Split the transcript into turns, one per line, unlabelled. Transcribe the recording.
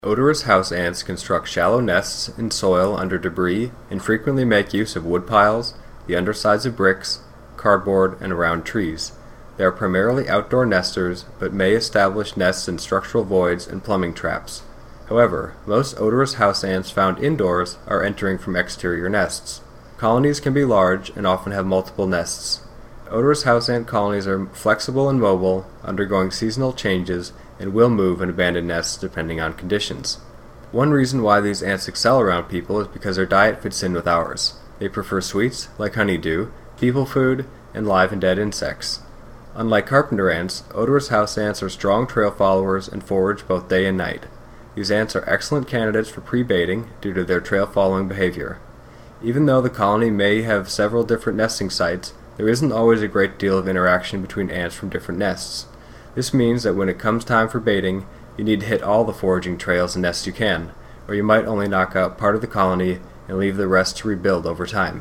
Odorous house ants construct shallow nests in soil under debris and frequently make use of wood piles, the undersides of bricks, cardboard, and around trees. They are primarily outdoor nesters, but may establish nests in structural voids and plumbing traps. However, most odorous house ants found indoors are entering from exterior nests. Colonies can be large and often have multiple nests. Odorous house ant colonies are flexible and mobile, undergoing seasonal changes, and will move and abandon nests depending on conditions. One reason why these ants excel around people is because their diet fits in with ours. They prefer sweets, like honeydew, people food, and live and dead insects. Unlike carpenter ants, odorous house ants are strong trail followers and forage both day and night. These ants are excellent candidates for pre-baiting due to their trail-following behavior. Even though the colony may have several different nesting sites, there isn't always a great deal of interaction between ants from different nests. This means that when it comes time for baiting, you need to hit all the foraging trails and nests you can, or you might only knock out part of the colony and leave the rest to rebuild over time.